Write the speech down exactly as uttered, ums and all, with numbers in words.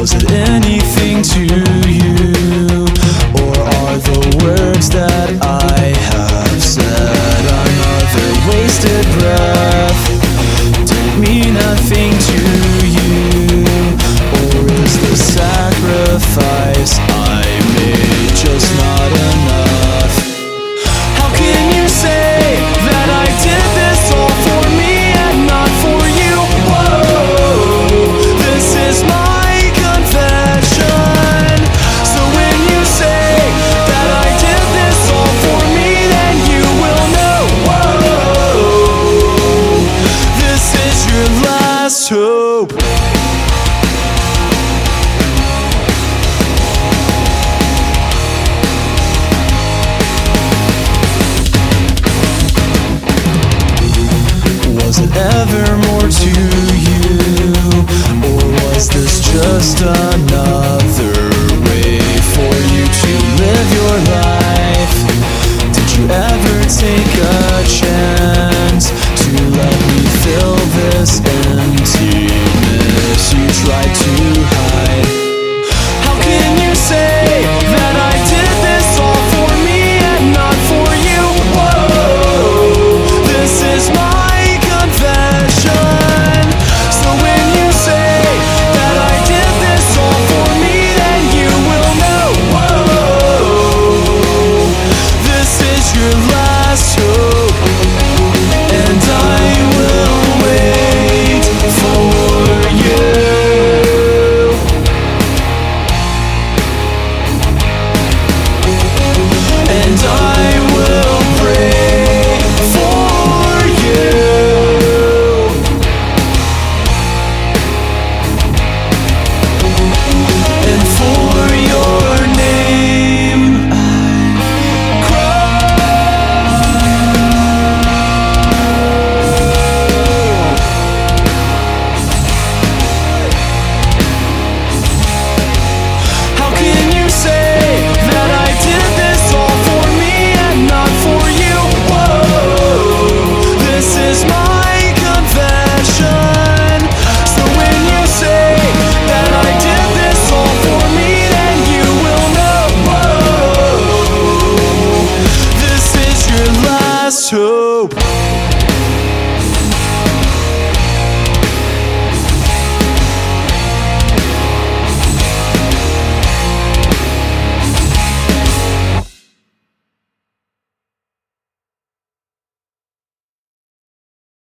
Was it anything to you? Or are the words that I have said another wasted breath? Didn't mean nothing to you? Or is the sacrifice I made just not enough? How can you say that I did this all for me and not for you? Whoa, this is my confession. So when you say that I did this all for me, then you will know. Whoa, this is your last hope. Was it ever more to you? Or was this just another way for you to live your life? Did you ever take a chance to let me fill this